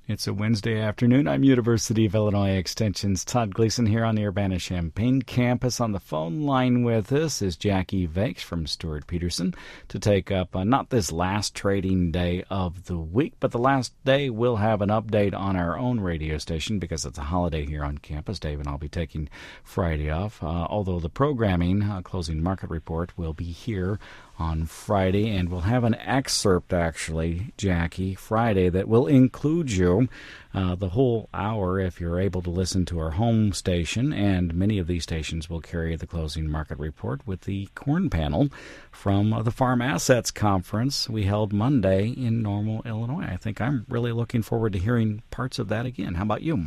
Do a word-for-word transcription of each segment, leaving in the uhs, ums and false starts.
It's a Wednesday afternoon. I'm University of Illinois Extension's Todd Gleason here on the Urbana-Champaign campus. On the phone line with us is Jackie Vakes from Stewart Peterson to take up uh, not this last trading day of the week, but the last day we'll have an update on our own radio station because it's a holiday here on campus. Dave and I'll be taking Friday off, uh, although the programming, uh, closing market report, will be here on Friday, and we'll have an excerpt, actually, Jackie, Friday, that will include you uh, the whole hour if you're able to listen to our home station, and many of these stations will carry the closing market report with the corn panel from uh, the Farm Assets Conference we held Monday in Normal, Illinois. I think I'm really looking forward to hearing parts of that again. How about you?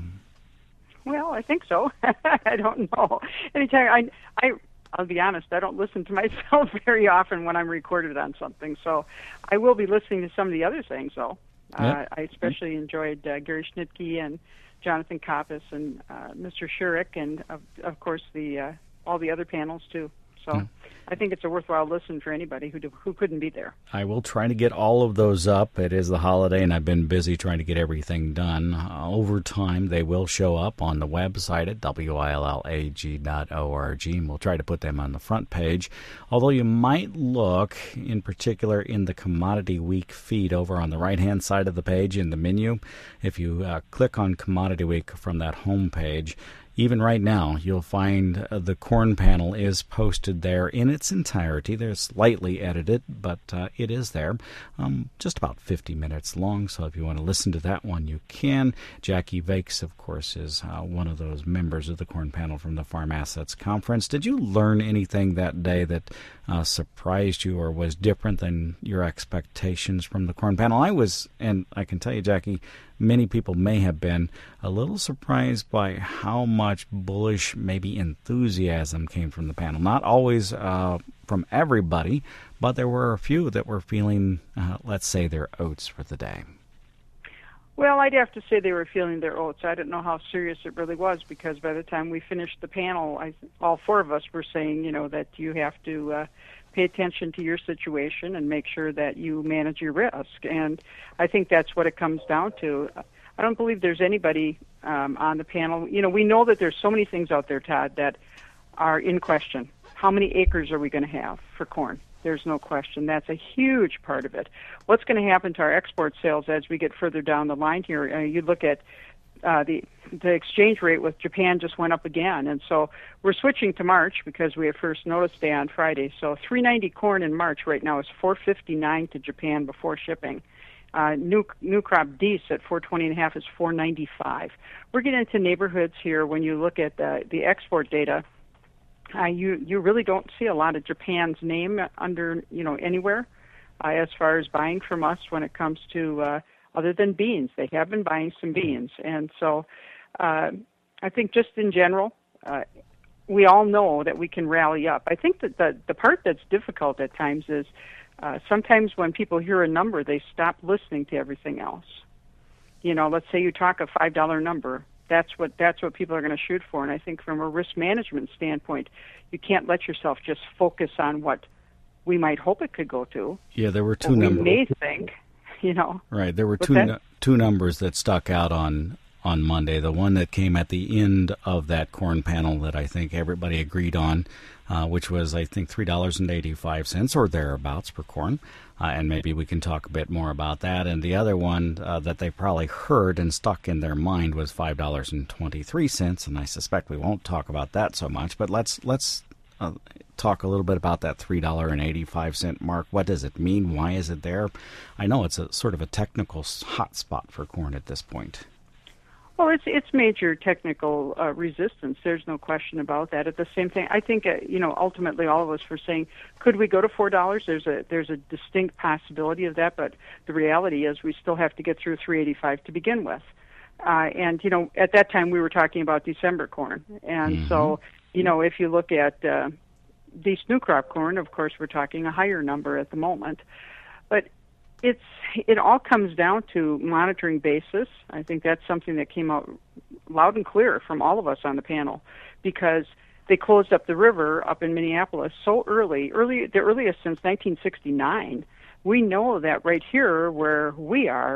Well, I think so. I don't know. Anytime I, I I'll be honest, I don't listen to myself very often when I'm recorded on something, so I will be listening to some of the other things, though. Yep. Uh, I especially enjoyed uh, Gary Schnitke and Jonathan Koppas and uh, Mister Shurik and, of, of course, the uh, all the other panels, too. So Mm. I think it's a worthwhile listen for anybody who do, who couldn't be there. I will try to get all of those up. It is the holiday, and I've been busy trying to get everything done. Uh, over time, they will show up on the website at W I L L A G dot org, and we'll try to put them on the front page. Although you might look, in particular, in the Commodity Week feed over on the right-hand side of the page in the menu. If you uh, click on Commodity Week from that home page, even right now, you'll find uh, the corn panel is posted there in its entirety. They're slightly edited, but uh, it is there. Um, just about fifty minutes long, so if you want to listen to that one, you can. Jackie Vakes, of course, is uh, one of those members of the corn panel from the Farm Assets Conference. Did you learn anything that day that uh, surprised you or was different than your expectations from the corn panel? I was, and I can tell you, Jackie, many people may have been a little surprised by how much bullish, maybe enthusiasm came from the panel. Not always uh, from everybody, but there were a few that were feeling, uh, let's say, their oats for the day. Well, I'd have to say they were feeling their oats. I didn't know how serious it really was because by the time we finished the panel, I, all four of us were saying, you know, that you have to uh, pay attention to your situation and make sure that you manage your risk. And I think that's what it comes down to. I don't believe there's anybody um, on the panel. You know, we know that there's so many things out there, Todd, that are in question. How many acres are we going to have for corn? There's no question. That's a huge part of it. What's going to happen to our export sales as we get further down the line here? Uh, you look at uh, the the exchange rate with Japan just went up again, and so we're switching to March because we have first notice day on Friday. So three ninety corn in March right now is four fifty-nine to Japan before shipping. Uh, new new crop Dees at four twenty and a half is four ninety-five. We're getting into neighborhoods here when you look at the the export data. Uh, you you really don't see a lot of Japan's name under you know anywhere uh, as far as buying from us when it comes to uh, other than beans. They have been buying some beans, and so uh, I think just in general, uh, we all know that we can rally up. I think that the the part that's difficult at times is uh, sometimes when people hear a number, they stop listening to everything else. You know, let's say you talk a five dollar number. That's what that's what people are going to shoot for. And I think from a risk management standpoint, you can't let yourself just focus on what we might hope it could go to. Yeah, there were two numbers. We may think, you know. Right, there were What's two that? nu- two numbers that stuck out on on Monday. The one that came at the end of that corn panel that I think everybody agreed on, uh, which was, I think, three dollars and eighty-five cents or thereabouts per corn. Uh, and maybe we can talk a bit more about that. And the other one uh, that they probably heard and stuck in their mind was five dollars and twenty-three cents. And I suspect we won't talk about that so much. But let's let's uh, talk a little bit about that three dollars and eighty-five cent mark. What does it mean? Why is it there? I know it's a sort of a technical hot spot for corn at this point. Well, it's it's major technical uh, resistance. There's no question about that. At the same thing, I think uh, you know ultimately all of us were saying, could we go to four dollars? There's a there's a distinct possibility of that, but the reality is we still have to get through three eighty-five to begin with. Uh, and you know at that time we were talking about December corn, and Mm-hmm. so you know if you look at uh, these new crop corn, of course we're talking a higher number at the moment, but It's it all comes down to monitoring basis. I think that's something that came out loud and clear from all of us on the panel, because they closed up the river up in Minneapolis so early, early the earliest since nineteen sixty-nine. We know that right here where we are,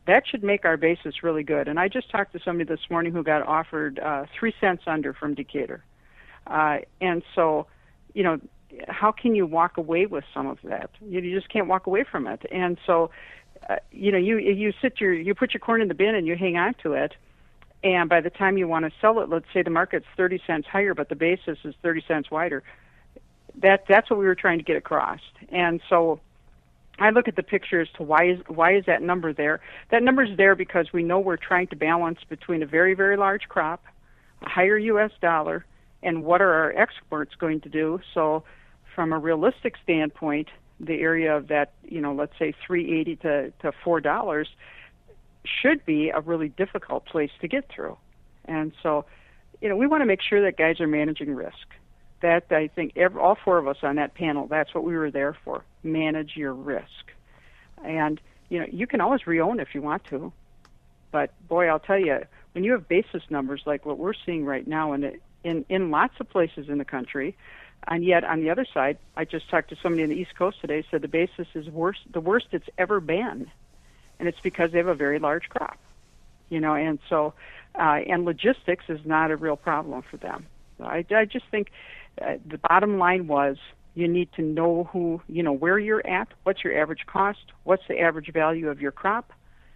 that should make our basis really good. And I just talked to somebody this morning who got offered uh, three cents under from Decatur. Uh, and so, you know, how can you walk away with some of that? You, you just can't walk away from it. And so, uh, you know, you you sit your you put your corn in the bin and you hang on to it. And by the time you want to sell it, let's say the market's thirty cents higher, but the basis is thirty cents wider. That that's what we were trying to get across. And so, I look at the picture as to why is why is that number there? That number is there because we know we're trying to balance between a very, very large crop, a higher U S dollar, and what are our exports going to do. So from a realistic standpoint, the area of that, you know, let's say three eighty to, to four dollars should be a really difficult place to get through. And so, you know, we want to make sure that guys are managing risk. That, I think, every, all four of us on that panel, that's what we were there for. Manage your risk. And, you know, you can always re-own if you want to. But, boy, I'll tell you, when you have basis numbers like what we're seeing right now in, in, in lots of places in the country, and yet on the other side, I just talked to somebody on the East Coast today, said the basis is worse, the worst it's ever been. And it's because they have a very large crop. You know, and so, uh, and logistics is not a real problem for them. So I, I just think uh, the bottom line was you need to know who, you know, where you're at, what's your average cost, what's the average value of your crop,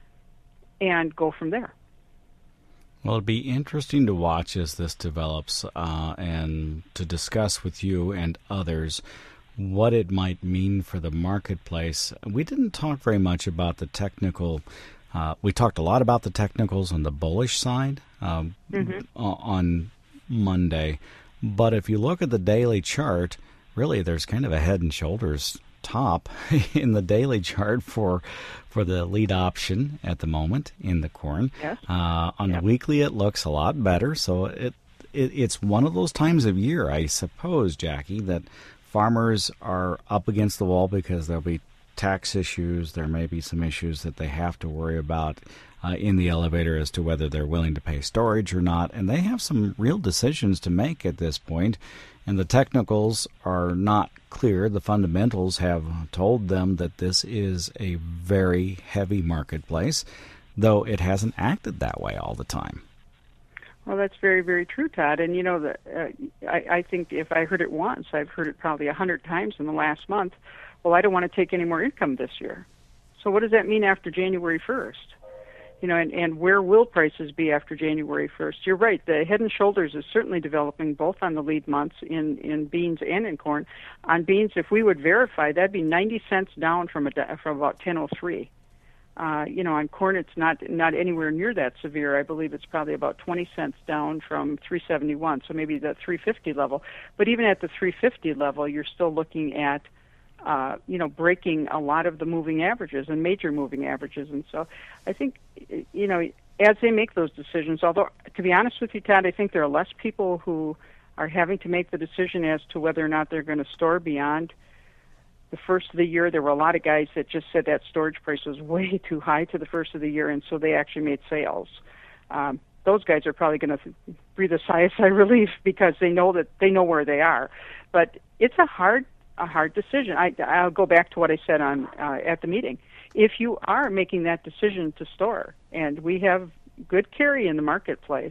and go from there. Well, it'd be interesting to watch as this develops uh, and to discuss with you and others what it might mean for the marketplace. We didn't talk very much about the technical. Uh, we talked a lot about the technicals on the bullish side um, mm-hmm. on Monday. But if you look at the daily chart, really there's kind of a head and shoulders top in the daily chart for for the lead option at the moment in the corn. Yes. Uh, on yep. the weekly, it looks a lot better. So it, it it's one of those times of year, I suppose, Jackie, that farmers are up against the wall because there'll be tax issues. There may be some issues that they have to worry about uh, in the elevator as to whether they're willing to pay storage or not. And they have some real decisions to make at this point. And the technicals are not clear. The fundamentals have told them that this is a very heavy marketplace, though it hasn't acted that way all the time. Well, that's very, very true, Todd. And, you know, the, uh, I, I think if I heard it once, I've heard it probably a hundred times in the last month. Well, I don't want to take any more income this year. So what does that mean after January first? You know, and, and where will prices be after January first? You're right. The head and shoulders is certainly developing both on the lead months in, in beans and in corn. On beans, if we would verify, that'd be ninety cents down from a, from about ten oh three. Uh, you know, on corn, it's not not anywhere near that severe. I believe it's probably about twenty cents down from three seventy-one, so maybe the three fifty level. But even at the three fifty level, you're still looking at, uh, you know, breaking a lot of the moving averages and major moving averages. And so I think, you know, as they make those decisions, although, to be honest with you, Todd, I think there are less people who are having to make the decision as to whether or not they're going to store beyond the first of the year. There were a lot of guys that just said that storage price was way too high to the first of the year, and so they actually made sales. Um, those guys are probably going to breathe a sigh of relief because they know that they know where they are. But it's a hard, a hard decision. I, I'll go back to what I said on uh, at the meeting. If you are making that decision to store, and we have good carry in the marketplace,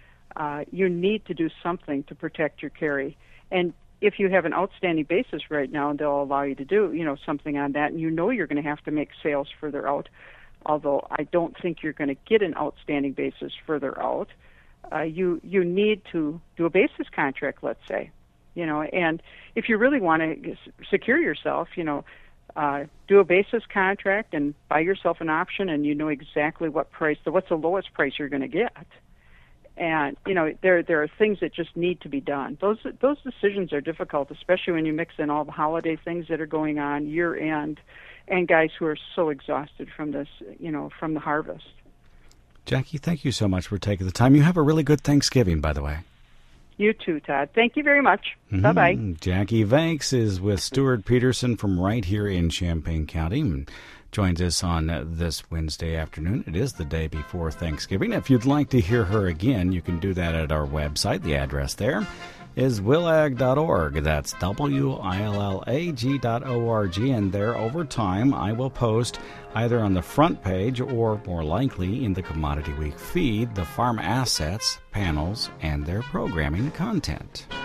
uh, you need to do something to protect your carry. And if you have an outstanding basis right now, they'll allow you to do, you know, something on that, and you know you're going to have to make sales further out, although I don't think you're going to get an outstanding basis further out. Uh, you you need to do a basis contract, let's say, you know, and if you really want to secure yourself, you know, uh, do a basis contract and buy yourself an option, and you know exactly what price, what's the lowest price you're going to get. And, you know, there there are things that just need to be done. Those those decisions are difficult, especially when you mix in all the holiday things that are going on year end, and guys who are so exhausted from this, you know, from the harvest. Jackie, thank you so much for taking the time. You have a really good Thanksgiving, by the way. You too, Todd. Thank you very much. Mm-hmm. Bye-bye. Jackie Vanks is with Stuart Peterson from right here in Champaign County and joins us on this Wednesday afternoon. It is the day before Thanksgiving. If you'd like to hear her again, you can do that at our website, the address there, is willag dot org. That's W I L L A G dot O R G, and there over time I will post either on the front page or more likely in the Commodity Week feed the farm assets, panels, and their programming content.